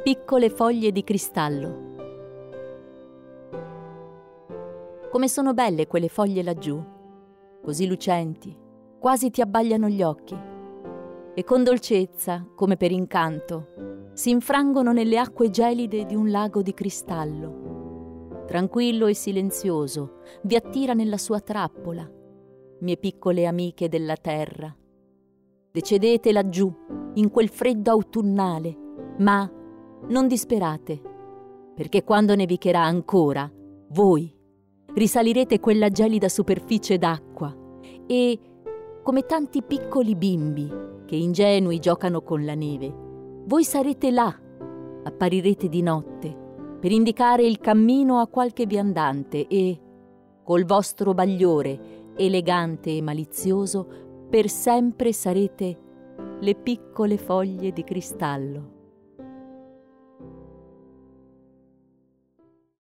piccole foglie di cristallo. Come sono belle quelle foglie laggiù, così lucenti, quasi ti abbagliano gli occhi, e con dolcezza, come per incanto, si infrangono nelle acque gelide di un lago di cristallo. Tranquillo e silenzioso, vi attira nella sua trappola, mie piccole amiche della terra. Decedete laggiù, in quel freddo autunnale, ma non disperate, perché quando nevicherà ancora, voi risalirete quella gelida superficie d'acqua e, come tanti piccoli bimbi che ingenui giocano con la neve, voi sarete là, apparirete di notte per indicare il cammino a qualche viandante e, col vostro bagliore elegante e malizioso, per sempre sarete le piccole foglie di cristallo.